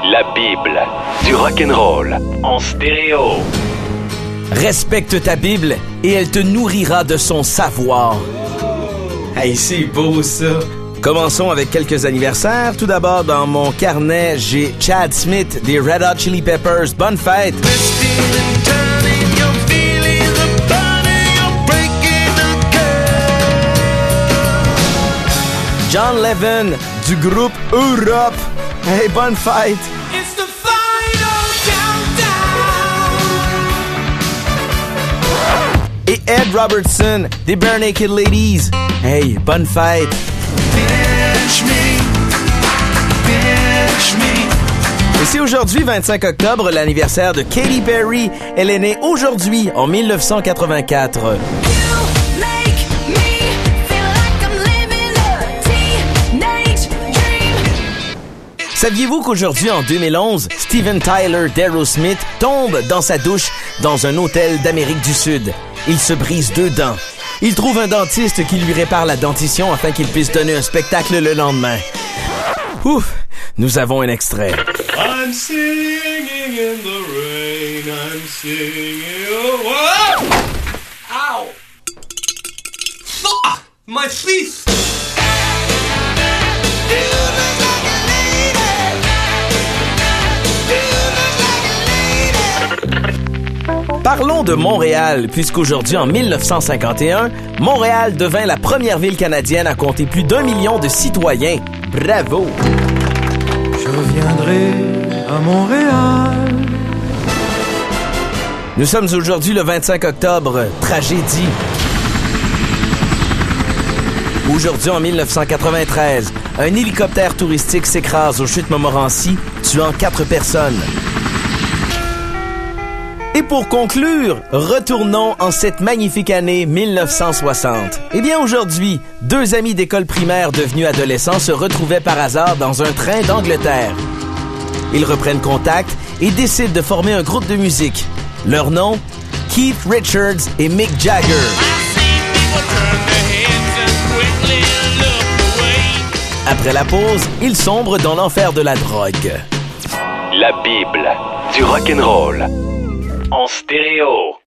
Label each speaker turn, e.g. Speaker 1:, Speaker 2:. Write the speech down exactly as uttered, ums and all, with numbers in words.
Speaker 1: La Bible, du rock'n'roll, en stéréo.
Speaker 2: Respecte ta Bible et elle te nourrira de son savoir. Hey, c'est beau ça! Commençons avec quelques anniversaires. Tout d'abord, dans mon carnet, j'ai Chad Smith des Red Hot Chili Peppers. Bonne fête! John Levin du groupe Europe. Hey, bonne fête!
Speaker 3: It's the final countdown.
Speaker 2: Et Ed Robertson des Bare Naked Ladies. Hey, bonne fête!
Speaker 3: Pinch me, pinch me.
Speaker 2: Et c'est aujourd'hui, vingt-cinq octobre, l'anniversaire de Katy Perry. Elle est née aujourd'hui, en mille neuf cent quatre-vingt-quatre. Saviez-vous qu'aujourd'hui, en deux mille onze, Steven Tyler d'Aerosmith tombe dans sa douche dans un hôtel d'Amérique du Sud? Il se brise deux dents. Il trouve un dentiste qui lui répare la dentition afin qu'il puisse donner un spectacle le lendemain. Ouf! Nous avons un extrait.
Speaker 3: I'm singing in the rain, I'm singing... Oh, whoa! Ow! Fuck! My teeth!
Speaker 2: Parlons de Montréal, puisqu'aujourd'hui, en mille neuf cent cinquante et un, Montréal devint la première ville canadienne à compter plus d'un million de citoyens. Bravo!
Speaker 4: Je reviendrai à Montréal.
Speaker 2: Nous sommes aujourd'hui le vingt-cinq octobre, tragédie. Aujourd'hui, en mille neuf cent quatre-vingt-treize, un hélicoptère touristique s'écrase aux Chutes Montmorency, tuant quatre personnes. Et pour conclure, retournons en cette magnifique année mille neuf cent soixante. Eh bien aujourd'hui, deux amis d'école primaire devenus adolescents se retrouvaient par hasard dans un train d'Angleterre. Ils reprennent contact et décident de former un groupe de musique. Leur nom, Keith Richards et Mick Jagger. Après la pause, ils sombrent dans l'enfer de la drogue.
Speaker 1: La Bible, du rock'n'roll, en stéréo.